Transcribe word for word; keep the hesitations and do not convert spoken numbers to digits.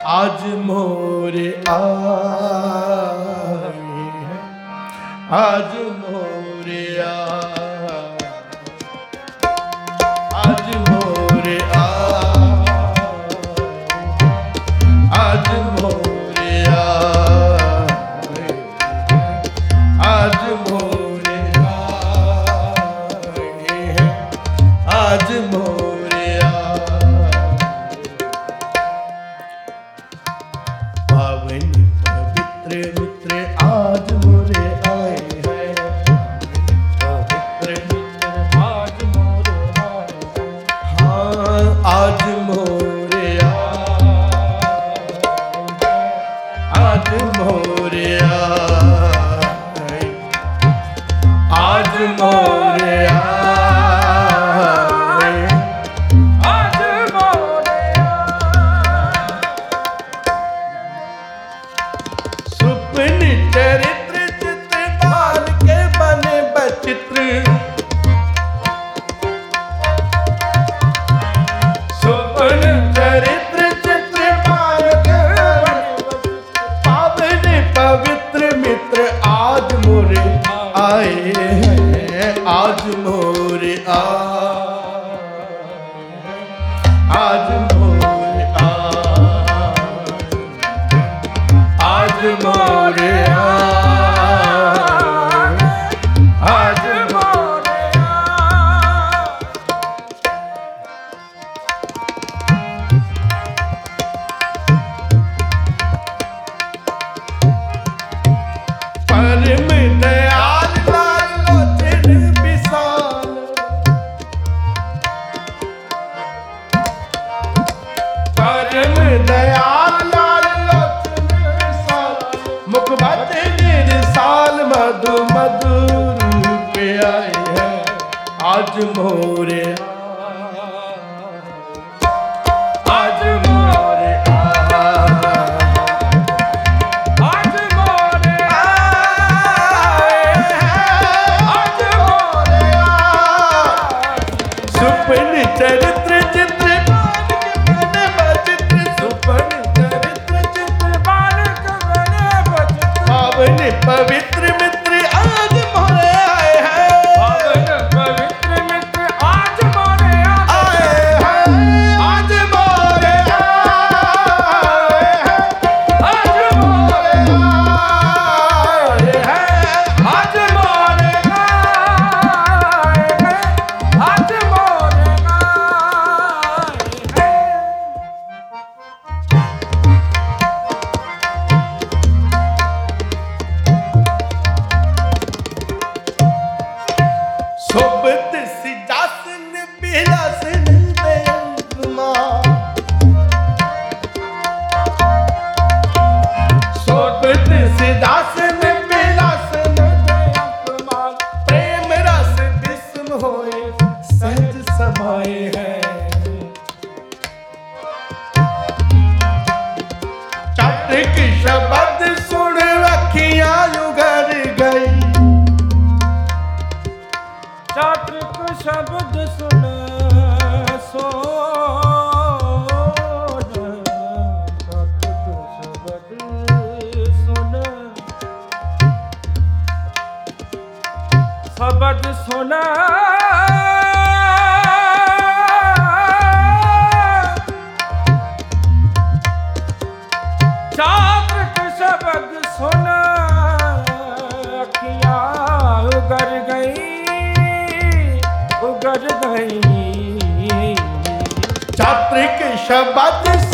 आज मोरे आए हैं, आज मोरे आए, आज मोरे आए, आज मोरे आए, आज मोरे आए हैं, आज मोरे आए। पावन पवित्र मित्र आज मोरे आए हैं, पवित्र मित्र आज मोरे आए हैं, हाँ आज मोरे आए, आज मोरे आए, आज मोरे आए, आज मोरे आए। सुपन चरित्र चित्र बाल के बने बचित्र, सुपन चरित्र चित्र बाल के बने पावन पवित्र मित्र आज मोरे आए हैं, आज मोरे आए, आज मोरे आए, आज मोरे आए, आज मोरे आए। परम दयाल लाल लोचन विशाल, परम दयाल लाल लोचन विशाल, मुखबत निरसाल मधु मधुर पे आए हैं, आज मोरे आए, आज मोरे आए, आज मोरे आए हैं, आज मोरे आए। सुपन चरित्र चित्र बाल के बने बचित्र, सुपन चरित्र चित्र बाल के बने बचित्र, पावन पवित्र मित्र आज मोरे आए हैं, पावन पवित्र मित्र आज मोरे आए हैं, आज मोरे आए हैं, आज मोरे आए हैं, आज मोरे आए हैं, आज मोरे आए हैं। सोबत सिजासन बिलासन बेअंतमा, सोबत सिजासन बिलासन बेअंतमा, प्रेम रस विस्म होए सहज समाए हैं, चात्रिक शब्द सुन अखियां उघड़ गई, चात्रिक शब्द सुन सो, चात्रिक शब्द सुन, शब्द सुन, चात्रिक शब्द सुन अखियां उघड़ गई, उगड़ गई, चात्रिक शब्द